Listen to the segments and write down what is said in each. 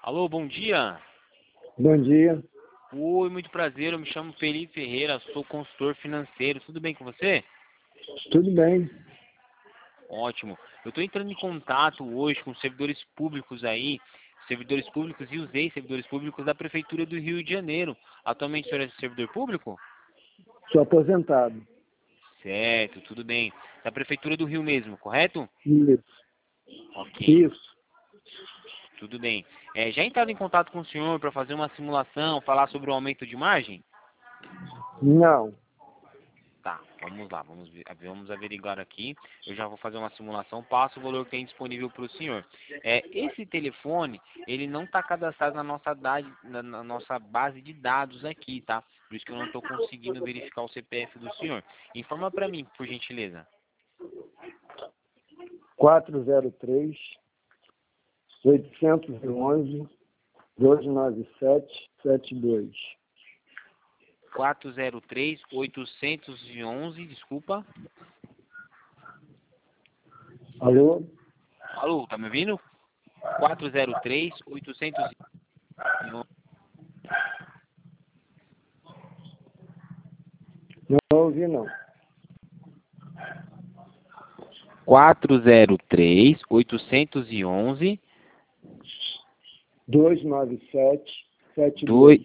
Alô, bom dia. Bom dia. Oi, muito prazer. Eu me chamo Felipe Ferreira, sou consultor financeiro. Tudo bem com você? Tudo bem? Ótimo. Eu estou entrando em contato hoje com servidores públicos aí, servidores públicos e os ex-servidores públicos da Prefeitura do Rio de Janeiro. Atualmente o senhor é servidor público? Sou aposentado. Certo, tudo bem. Da Prefeitura do Rio mesmo, correto? Isso. Ok, Isso. tudo bem. Já entraram em contato com o senhor para fazer uma simulação, falar sobre o aumento de margem? Não. Tá, vamos lá, vamos averiguar aqui. Eu já vou fazer uma simulação, passo o valor que tem disponível para o senhor. Esse telefone, ele não está cadastrado na nossa base de dados aqui, tá? Por isso que eu não estou conseguindo verificar o CPF do senhor. Informa para mim, por gentileza. 403 811 29772. 403-811, desculpa. Alô? Alô, tá me ouvindo? 403-811. Não ouvi, não. 403-811. 29772.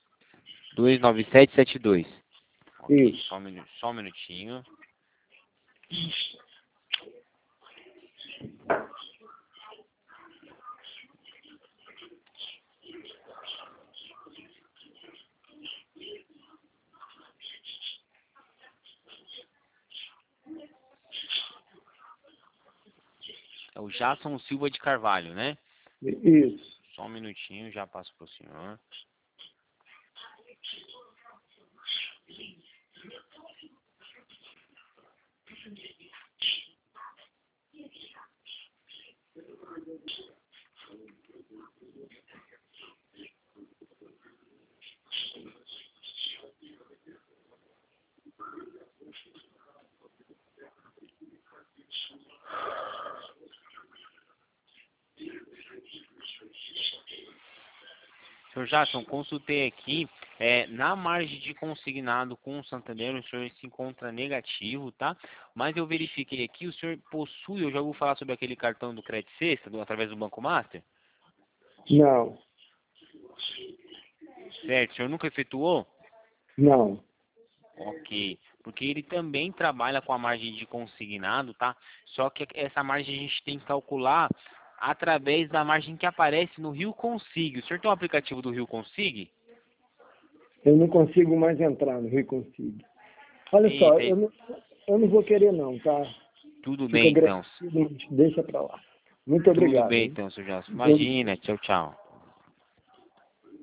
29772. Ok, Isso. só um minutinho. É o Jason Silva de Carvalho, né? Isso. Só um minutinho, já passo pro senhor. Senhor Jason, consultei aqui, na margem de consignado com o Santander, o senhor se encontra negativo, tá? Mas eu verifiquei aqui, o senhor possui, eu já vou falar sobre aquele cartão do Credit Sexta, através do Banco Master? Não. Certo, o senhor nunca efetuou? Não. Ok, porque ele também trabalha com a margem de consignado, tá? Só que essa margem a gente tem que calcular através da margem que aparece no Rio Consig. O senhor tem um aplicativo do Rio Consig? Eu não consigo mais entrar no Rio Consigo. Olha só, Eita, eu não vou querer, não, tá? tudo Fica bem então. agradecido, deixa pra lá. Muito Tudo obrigado, bem hein? então, senhor Jason. Bom dia. Imagina, tchau, tchau.